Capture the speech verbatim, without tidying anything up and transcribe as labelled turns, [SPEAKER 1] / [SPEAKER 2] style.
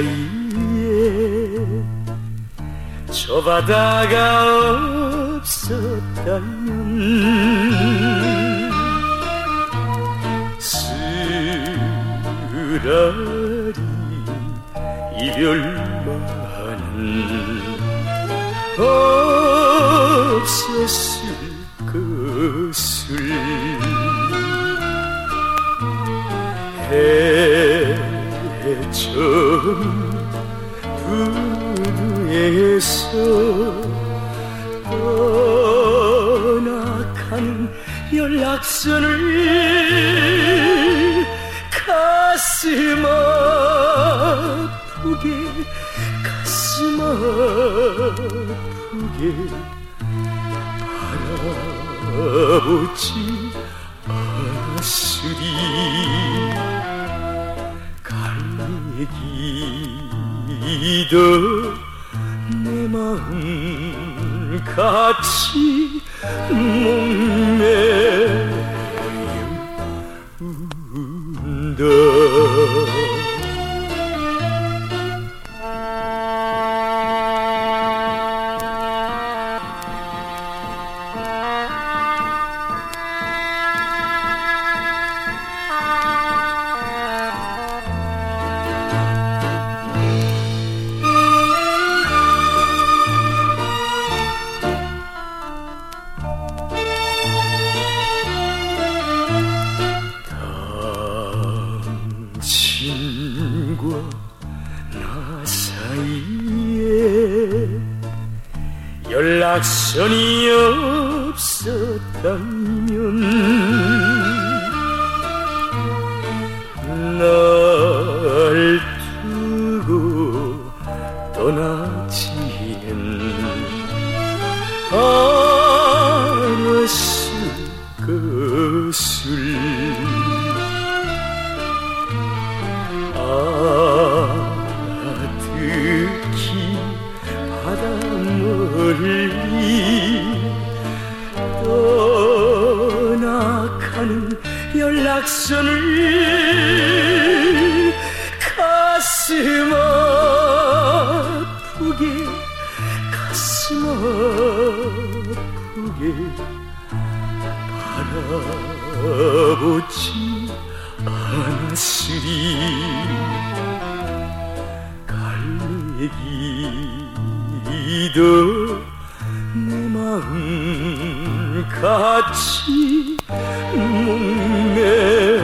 [SPEAKER 1] 사이에 저 바다가 없었다면 쓰라린 이별만은 없었을 것을 해전 부두에서 떠나간 연락선을 가슴 아프게 가슴 아프게 바라보지 않았으리 갈매기도 내 마음 같이 목매운다. 당신과 나 사이에 연락선이 없었다면 날 두고 떠나지는 않았을 것을 아득히 바다 멀리 떠나가는 연락선을 가슴 아프게 가슴 아프게 바라보지 않았으리 갈매기도 내 마음 같이 목매